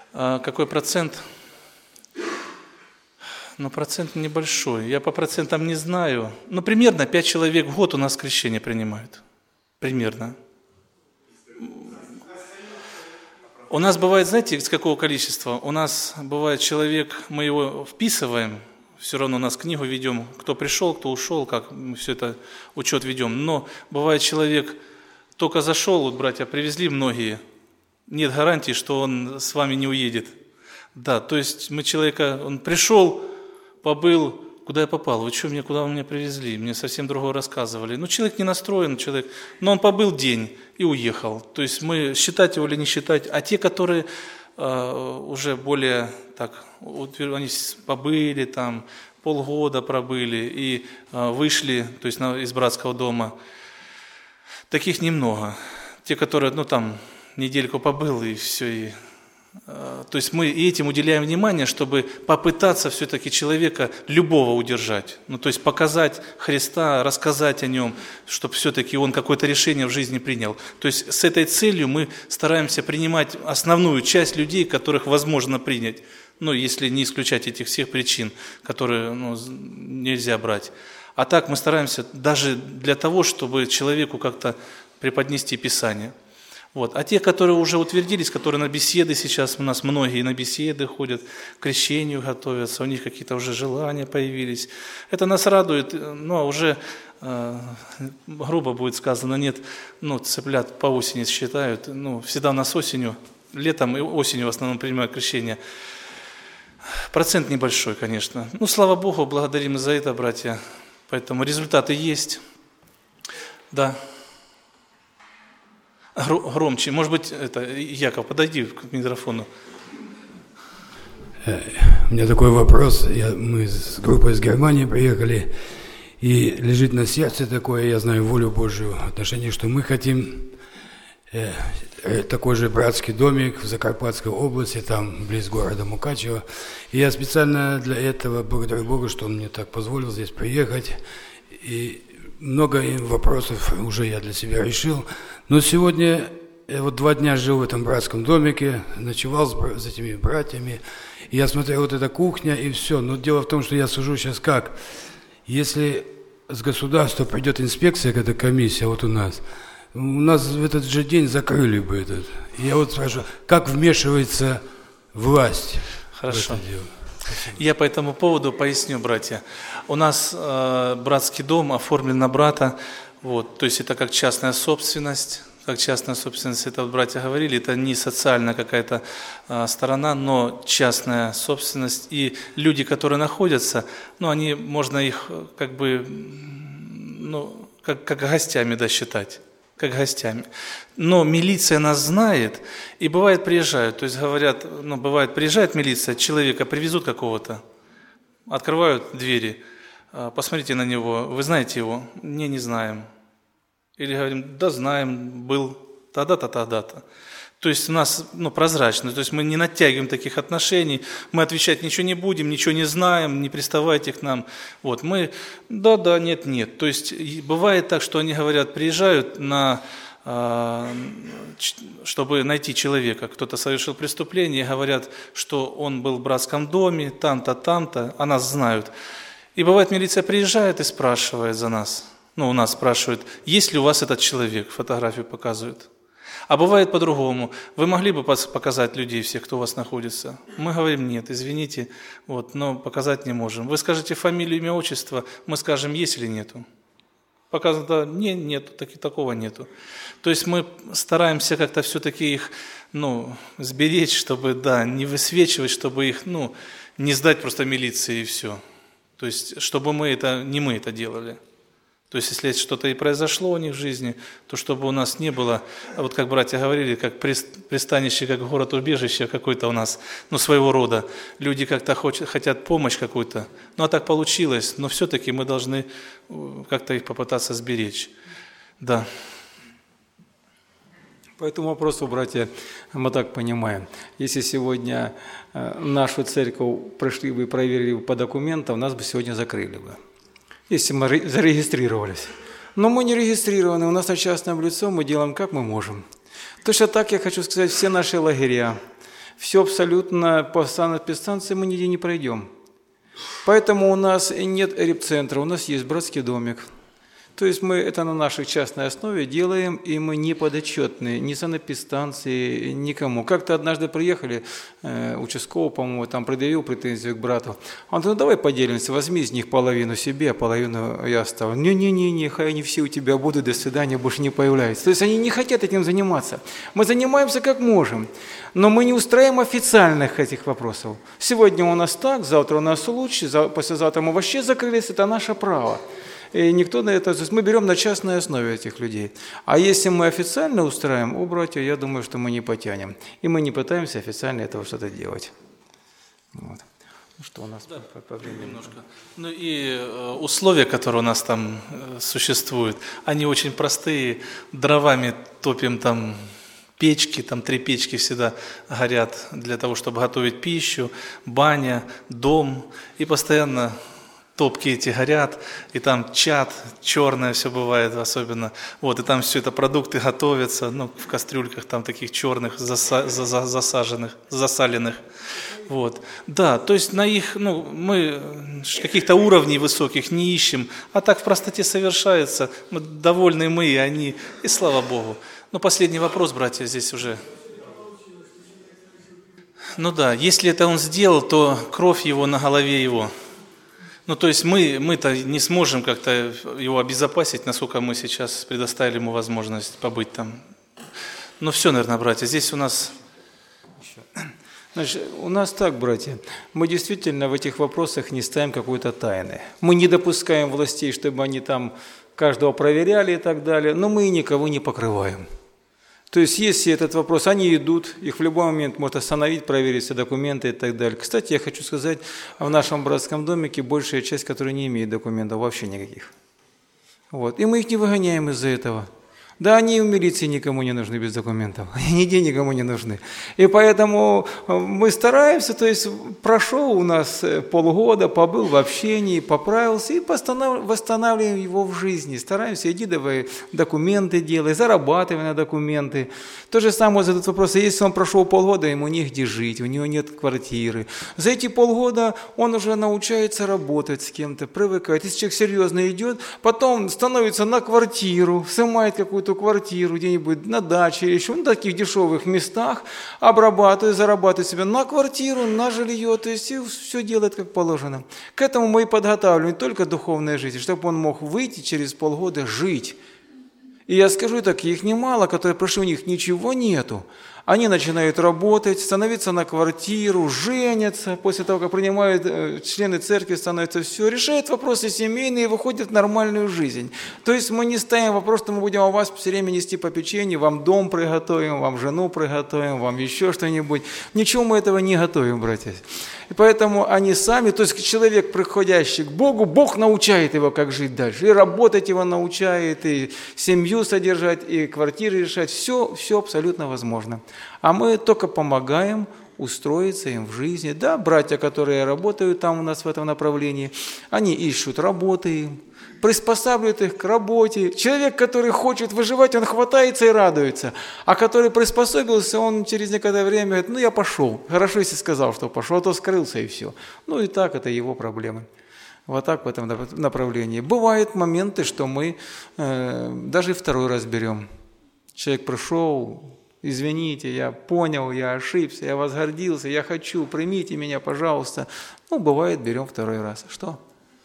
Какой процент? Ну, процент небольшой. Я по процентам не знаю. Ну, примерно 5 человек в год у нас крещение принимают. Примерно. У нас бывает, знаете, с какого количества? У нас бывает человек, мы его вписываем, все равно у нас книгу ведем, кто пришел, кто ушел, как мы все это учет ведем. Но бывает человек только зашел, вот братья привезли многие, нет гарантии, что он с вами не уедет. Да, то есть мы человека, он пришел, побыл, куда я попал, вы что, куда вы меня привезли, мне совсем другое рассказывали. Ну, человек не настроен, но он побыл день и уехал. То есть мы считать его или не считать, а те, которые уже более так, они побыли там, полгода пробыли и вышли, то есть из братского дома, таких немного. Те, которые, там, недельку побыл и все, и... То есть мы и этим уделяем внимание, чтобы попытаться все-таки человека любого удержать. То есть показать Христа, рассказать о нем, чтобы все-таки он какое-то решение в жизни принял. То есть с этой целью мы стараемся принимать основную часть людей, которых возможно принять. Если не исключать этих всех причин, которые нельзя брать. А так мы стараемся даже для того, чтобы человеку как-то преподнести Писание. А те, которые уже утвердились, которые на беседы сейчас, у нас многие на беседы ходят, к крещению готовятся, у них какие-то уже желания появились. Это нас радует, а уже, грубо будет сказано, нет, цыплят по осени считают, всегда у нас осенью, летом и осенью в основном принимают крещение. Процент небольшой, конечно. Слава Богу, благодарим за это, братья, поэтому результаты есть. Да. Громче. Может быть, Яков, подойди к микрофону. У меня такой вопрос. Мы с группой из Германии приехали, и лежит на сердце такое, я знаю волю Божию в отношении, что мы хотим такой же братский домик в Закарпатской области, там близ города Мукачево. И я специально для этого благодарю Богу, что Он мне так позволил здесь приехать. И много вопросов уже я для себя решил. Но сегодня я 2 дня жил в этом братском домике, ночевал с этими братьями. И я смотрел, эта кухня и все. Но дело в том, что я сужу сейчас как. Если с государства придет инспекция, какая-то комиссия у нас в этот же день закрыли бы этот. Я спрашиваю, как вмешивается власть в это дело? Я по этому поводу поясню, братья. У нас братский дом оформлен на брата, то есть это как частная собственность. Как частная собственность, это братья говорили, это не социальная какая-то сторона, но частная собственность. И люди, которые находятся, можно их как гостями считать. Как гостями. Но милиция нас знает, и бывает приезжают, то есть говорят, бывает приезжает милиция, человека привезут какого-то, открывают двери, посмотрите на него, вы знаете его? Не знаем. Или говорим, да знаем, был тогда-то, тогда-то. То есть у нас прозрачно, то есть мы не натягиваем таких отношений, мы отвечать ничего не будем, ничего не знаем, не приставайте к нам. Мы да, нет. То есть бывает так, что они говорят, приезжают чтобы найти человека, кто-то совершил преступление, и говорят, что он был в братском доме, там-то, а нас знают. И бывает, милиция приезжает и спрашивает за нас. У нас спрашивают, есть ли у вас этот человек, фотографию показывают. А бывает по-другому. Вы могли бы показать людей, всех, кто у вас находится? Мы говорим, нет, извините, но показать не можем. Вы скажете фамилию, имя, отчество, мы скажем, есть или нету. Показано, да, нету, такого нету. То есть мы стараемся как-то все-таки их, сберечь, чтобы, не высвечивать, чтобы их, не сдать просто милиции и все. То есть, чтобы не мы это делали. То есть, если что-то и произошло у них в жизни, то чтобы у нас не было, как братья говорили, как пристанище, как город-убежище какой-то у нас, своего рода. Люди как-то хотят помощь какую-то, а так получилось, но все-таки мы должны как-то их попытаться сберечь. Да. По этому вопросу, братья, мы так понимаем, если сегодня нашу церковь пришли бы и проверили бы по документам, нас бы сегодня закрыли бы. Если мы зарегистрировались. Но мы не регистрированы, у нас на частном лицо, мы делаем как мы можем. Точно так я хочу сказать, все наши лагеря, Все абсолютно по санэпидстанции мы нигде не пройдем. Поэтому у нас нет репцентра, у нас есть братский домик. То есть мы это на нашей частной основе делаем, и мы не подотчетны ни санэпидстанции, никому. Как-то однажды приехали, участковый, по-моему, там предъявил претензию к брату. Он говорит, ну давай поделимся, возьми из них половину себе, а половину я оставлю. Не-не-не, хай они все у тебя будут, до свидания, больше не появляются. То есть они не хотят этим заниматься. Мы занимаемся как можем, но мы не устраиваем официальных этих вопросов. Сегодня у нас так, завтра у нас лучше, послезавтра мы вообще закрылись, это наше право. И никто на это... То есть мы берем на частной основе этих людей. А если мы официально устраиваем, братья, я думаю, что мы не потянем. И мы не пытаемся официально этого что-то делать. Вот. Ну что у нас по времени? Немножко. Ну и условия, которые у нас там существуют, они очень простые. Дровами топим там печки, там 3 печки всегда горят для того, чтобы готовить пищу, баня, дом. И постоянно... Топки эти горят, и там чад, черное все бывает особенно. Вот, и там все это продукты готовятся, ну, в кастрюльках там таких черных, засаленных. Вот. Да, то есть на их, ну, мы каких-то уровней высоких не ищем, а так в простоте совершается. Мы довольны мы и они, и слава Богу. Ну, последний вопрос, братья, здесь уже. Ну да, если это он сделал, то кровь его на голове его. Ну, то есть мы-то не сможем как-то его обезопасить, насколько мы сейчас предоставили ему возможность побыть там. Ну, все, наверное, братья, здесь у нас... Значит, у нас так, братья, мы действительно в этих вопросах не ставим какой-то тайны. Мы не допускаем властей, чтобы они там каждого проверяли и так далее, но мы и никого не покрываем. То есть, если этот вопрос, они идут, их в любой момент можно остановить, проверить все документы и так далее. Кстати, я хочу сказать, в нашем братском домике большая часть, которая не имеет документов, вообще никаких. Вот. И мы их не выгоняем из-за этого. Да, они в милиции никому не нужны без документов, они нигде никому не нужны. И поэтому мы стараемся, то есть прошел у нас полгода, побыл в общении, поправился и восстанавливаем его в жизни. Стараемся, иди давай документы делай, зарабатывай на документы. То же самое задают вопросы, если он прошел полгода, ему негде жить, у него нет квартиры. За эти полгода он уже научается работать с кем-то, привыкает. Если человек серьезно идет, потом становится на квартиру, снимает какую-то квартиру где-нибудь на даче или еще в таких дешевых местах, обрабатывает, зарабатывает себе на квартиру, на жилье, то есть все делает как положено. К этому мы и подготавливаем не только духовной жизни, чтобы он мог выйти через полгода жить. И я скажу так, их немало, которые пришли, у них ничего нету. Они начинают работать, становиться на квартиру, женятся, после того, как принимают члены церкви, становится все, решают вопросы семейные и выходят в нормальную жизнь. То есть мы не ставим вопрос, что мы будем о вас все время нести попечение, вам дом приготовим, вам жену приготовим, вам еще что-нибудь. Ничего мы этого не готовим, братья. И поэтому они сами, то есть человек, приходящий к Богу, Бог научает его, как жить дальше. И работать его научает, и семью содержать, и квартиры решать. Все абсолютно возможно. А мы только помогаем устроиться им в жизни. Да, братья, которые работают там у нас в этом направлении, они ищут работы, приспосабливают их к работе. Человек, который хочет выживать, он хватается и радуется. А который приспособился, он через некоторое время говорит, ну я пошел. Хорошо, если сказал, что пошел, а то скрылся и все. Ну и так, это его проблемы. Вот так в этом направлении. Бывают моменты, что мы даже второй раз берем. Человек пришел, извините, я понял, я ошибся, я возгордился, я хочу, примите меня, пожалуйста. Ну, бывает, берем второй раз. Что?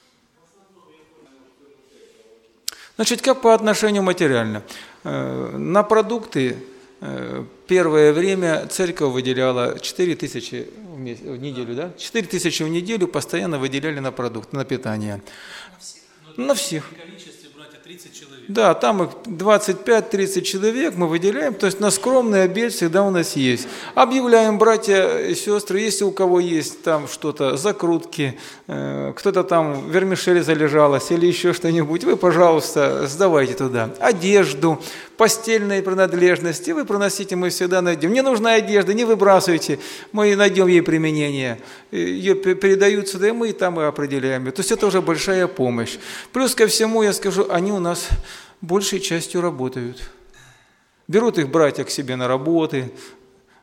Значит, как по отношению материально? На продукты первое время церковь выделяла 4 тысячи в неделю, да? 4 тысячи в неделю постоянно выделяли на продукты, на питание. На всех. Да, там их 25-30 человек мы выделяем, то есть на скромный обед всегда у нас есть. Объявляем, братья и сестры, если у кого есть там что-то, закрутки, кто-то там вермишель залежалась или еще что-нибудь, вы, пожалуйста, сдавайте туда. Одежду, постельные принадлежности вы приносите, мы всегда найдем. Не нужна одежда, не выбрасывайте, мы найдем ей применение. Ее передают сюда, и мы там и определяем. То есть это уже большая помощь. Плюс ко всему, я скажу, они у нас большей частью работают. Берут их братья к себе на работы,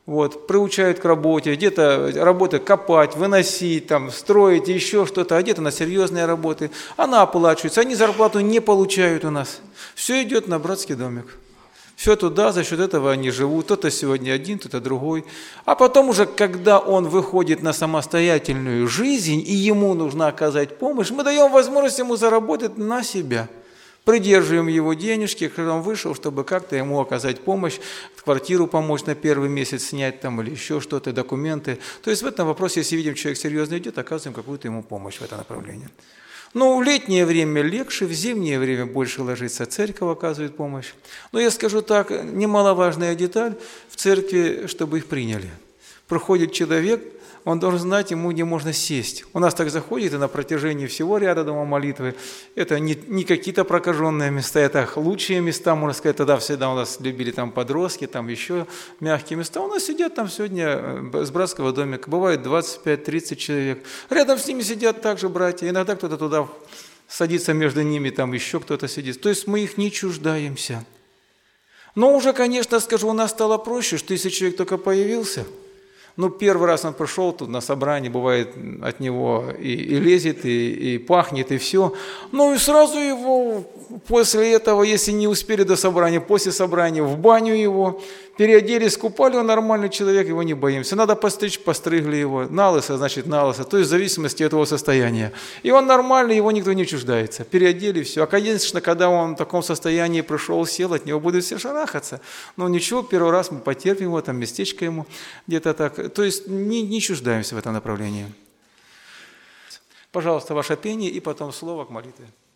вот, приучают к работе, где-то работы копать, выносить, там, строить, еще что-то, а где-то на серьезные работы. Она оплачивается, они зарплату не получают у нас. Все идет на братский домик. Все туда, за счет этого они живут. Кто-то сегодня один, кто-то другой. А потом уже, когда он выходит на самостоятельную жизнь, и ему нужно оказать помощь, мы даем возможность ему заработать на себя. Придерживаем его денежки, когда он вышел, чтобы как-то ему оказать помощь, квартиру помочь на первый месяц снять там или еще что-то, документы. То есть в этом вопросе, если видим, человек серьезно идет, оказываем какую-то ему помощь в этом направлении. Но в летнее время легче, в зимнее время больше ложится, церковь оказывает помощь. Но я скажу так, немаловажная деталь в церкви, чтобы их приняли. Проходит человек, он должен знать, ему где можно сесть. У нас так заходит, и на протяжении всего ряда дома молитвы, это не какие-то прокаженные места, это лучшие места, можно сказать, тогда всегда у нас любили там подростки, там еще мягкие места. У нас сидят там сегодня с братского домика, бывает 25-30 человек. Рядом с ними сидят также братья, иногда кто-то туда садится между ними, там еще кто-то сидит. То есть мы их не чуждаемся. Но уже, конечно, скажу, у нас стало проще, что если человек только появился, ну, первый раз он пришел тут на собрание, бывает, от него и лезет, и пахнет, и все. Ну, и сразу его после этого, если не успели до собрания, после собрания в баню его, переодели, скупали, он нормальный человек, его не боимся. Надо постричь, постригли его. Налысо, значит, налысо. То есть в зависимости от его состояния. И он нормальный, его никто не чуждается. Переодели, все. А, конечно, когда он в таком состоянии пришел, сел, от него будут все шарахаться. Но ничего, первый раз мы потерпим его, там местечко ему где-то так. То есть не чуждаемся в этом направлении. Пожалуйста, ваше пение и потом слово к молитве.